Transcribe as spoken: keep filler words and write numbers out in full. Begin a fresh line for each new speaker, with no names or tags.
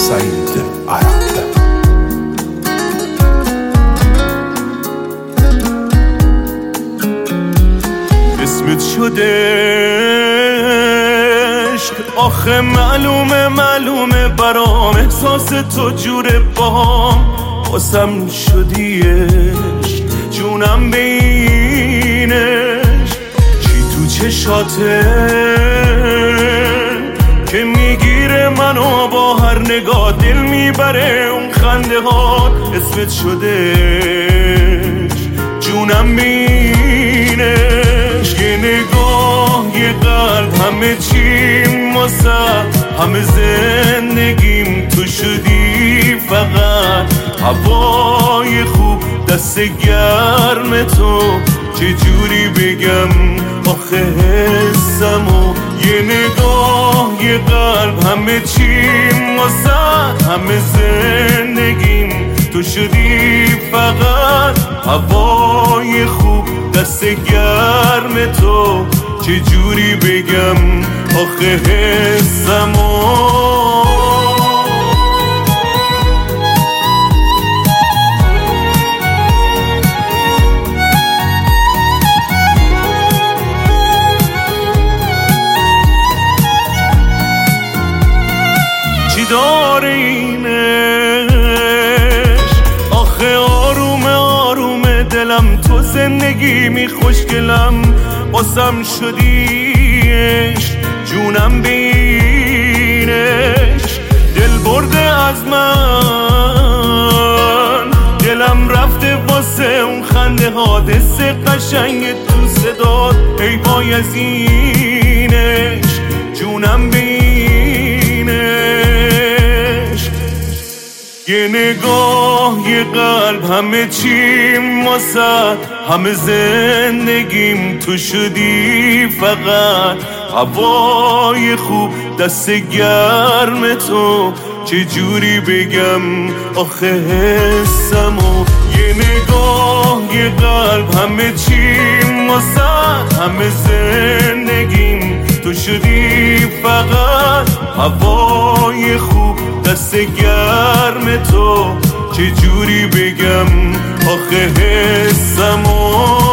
سعید عرب.
اسمت شده عشق، آخه معلومه معلومه برام احساس تو جوره باهم، واسم شدی عشق جونم بینش، چی تو چشاته که میگیره منو با هر نگاه، دل میبره اون خنده ها. اسمت شده جونم بینش، یه نگاه یه قلب همه چیم واسه همه زندگیم تو شدی فقط هوای خوب دست گرم تو، چجوری بگم آخه حسمو، یه نگاه یه قلب همه چیم واسه همه زندگیم تو شدی فقط هوای خوب دست گرم تو، چجوری بگم آخه حسمو. داره اینش آخه آرومه آرومه دلم، تو زندگی می خوشگلم باسم شدیش جونم بینش، دل برده از من دلم رفته واسه اون خنده ها، دست قشنگ تو صدات ای بایزینش جونم بینش، یه نگاه یه قلب همه چیم واسه همه زندگیم تو شدی فقط هوای خوب دست گرم تو، چجوری بگم آخه حسمو، یه نگاه یه قلب همه چیم واسه همه زندگیم تو شدی فقط هوای خوب دست گرم تو، چجوری بگم آخه حسمو.